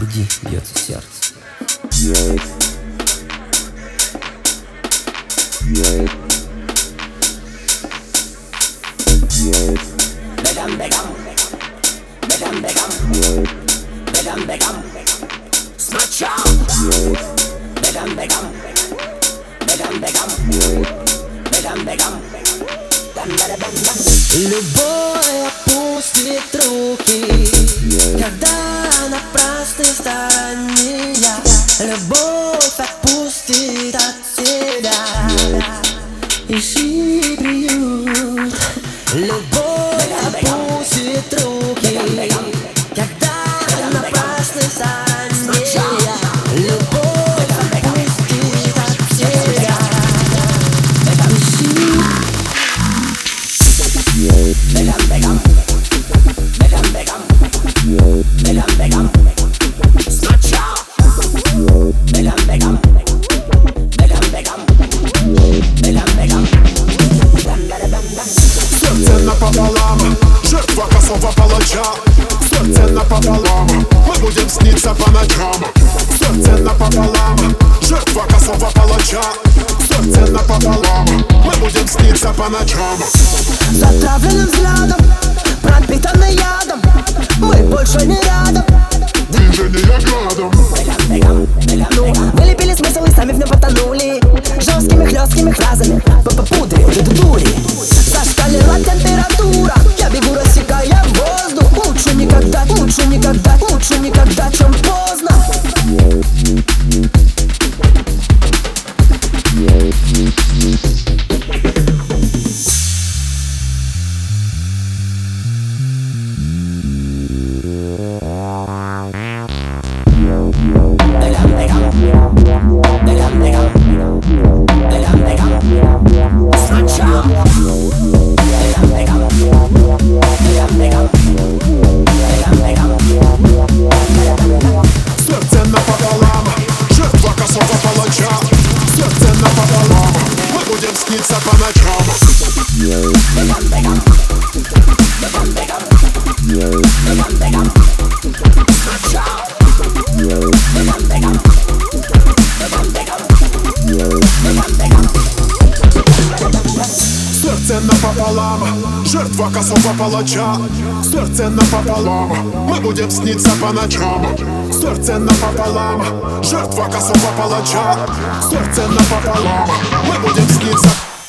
груди бьется сердце. Бегам, бегам, бегам, бегам, бегам, бегам, сначала. Бегам, бегам, бегам, бегам, бегам, бегам. Любовь опустит руки, когда напрасно старания. Любовь отпустит от себя ищи приют. Любовь опустит руки, когда напрасно старания. Любовь отпустит от себя ищи. Бегам, бегам, бегам, бегам, бегам, бегам, сначала. Бегам, бегам, бегам, бегам, бегам, бегам. Сердце напополам, жертва косого палача. Сердце напополам, мы будем сниться по ночам. Сердце напополам, жертва косого палача. Сердце напополам, мы будем сниться по ночам. Затравленным взглядом, пропитанный ядом, мы больше не рядом. Движение градом. Вылепили смысл и сами в нем потонули жесткими хлесткими фразами пудрил до дури. Зашкалила температура, я бегу, рассекая воздух. Лучше никогда, лучше никогда, лучше никогда, чем поздно. Сердце напополам, жертва косого палача. Сердце напополам, мы будем сниться по ночам. Begam, begam, begam, begam, begam, begam, sначала. Begam, begam, begam, begam, begam, begam. Сердце напополам, жертва косого палача. Сердце напополам, мы будем сниться по ночам. Сердце напополам, жертва косого палача. Сердце напополам, мы будем сниться.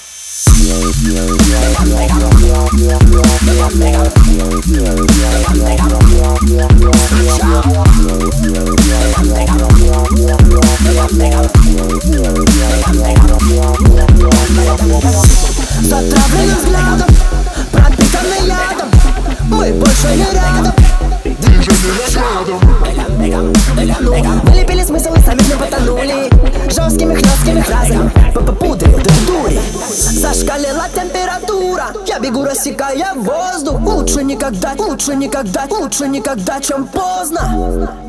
Затравленным взглядом, пропитанный ядом, мы больше не рядом. Движение градом. Вылепили смысл и сами в нем потонули жесткими хлесткими фразами пудрил до дури. Зашкалила температура, я бегу, рассекая воздух. Лучше никогда, лучше никогда, лучше никогда, чем поздно.